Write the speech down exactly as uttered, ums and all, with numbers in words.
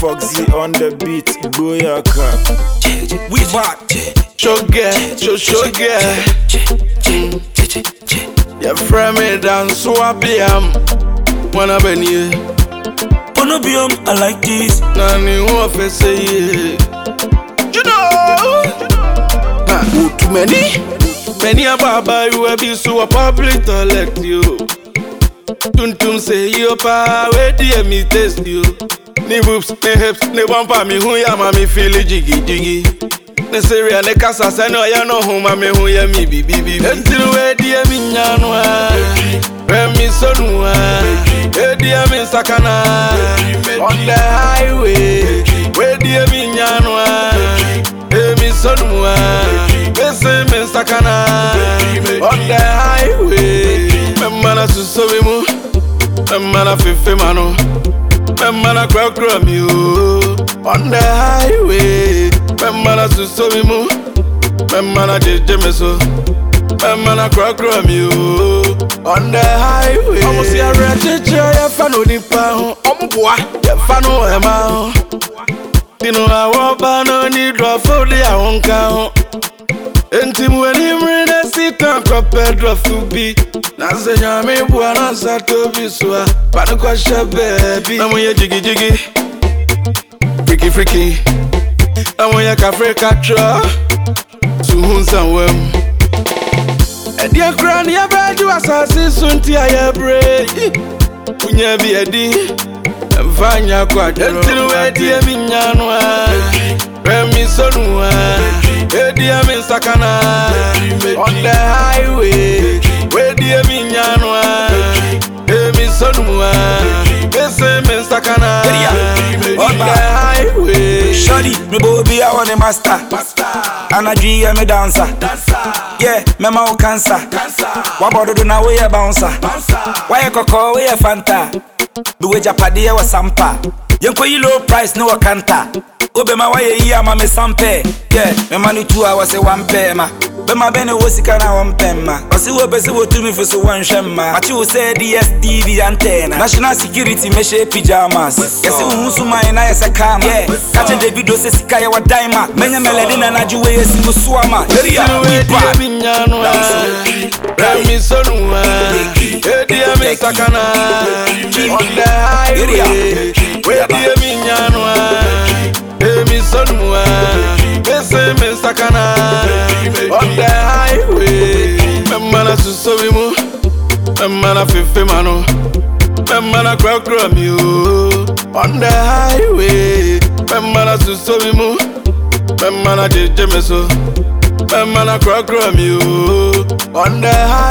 Foxy on the beat, Boyaka. We back. Sugar, sugar. Your friend me dance so happy am. Wanna be near. Wanna be um, I like this. Nani who say yeah. You know. Nah, too many. Many a baba you will be so a public toilet you. Tum tum say you pa where dear me test you. Ni boobs, ni hips, ni bumper me who ya mami feel jiggy jiggy. Ni seria ni kasa say no ya no who mami who ya me bi bi bi. Until where dear me nyanwa, where me sonwa, where dear me sakana. On the highway, where dear me nyanwa, where me sonwa, where me sakana. On the highway, me mana suso mu, me mana fefe mano. Memana crack from you on the highway. Memana suso mi mu, memana jeje meso. Memana crack from you on the highway. Omo si ara jeje ya fano ni pa ho. Omo boa ya fano e ma ho. Dino awo ba no ni draw for the awonka ho. Enti mu eni mre na sitan ko pedro fubi. Na se nyame bua na sa to biswa. Pa no kwasha baby. Na mo ye jiggy jiggy. Freaky freaky. Na mo ye ka freka tra. Su hun san wem. E dia kran ya baju asasi sunti aye bre. Unya bi edi. Mfanya kwa dro. Enti we die mi nyanwa. Remi sonwa. Edi mi sakana. On the highway. Where dear me nyanwa, emi sonwa, ese me sakana. On the highway. Shawty, me bo be a one master. And a G me dancer. Yeah, me ma o cancer. Wabado do na we a bouncer. Why koko we a fanta? Be we japade wa sampa. Yenko yi low price no wakanta. Obe ma waye yi ama me sampe. Yeah, me manu two hours e one pair ma. Be ma bene wo sika na one pen ma. Osi wo be se wo tumi for so one hwem ma. Machi wo say D S T V antenna. National security me she pyjamas. Yes wo husu man na yesa kama. Yeah, catch the video se sika ya wa daima. Menya melody na naju we yesi go suama. Area we pa binyanwa. Rami sonwa. Edia me sakana. On the highway. We dia binyanwa. Emi sonwa. Ese me sakana. On the highway. Memana suso mi mu. Memana fefe mano. Memana crack from you. On the highway. Memana suso mi mu. Memana jeje meso. Memana crack from you. On the highway.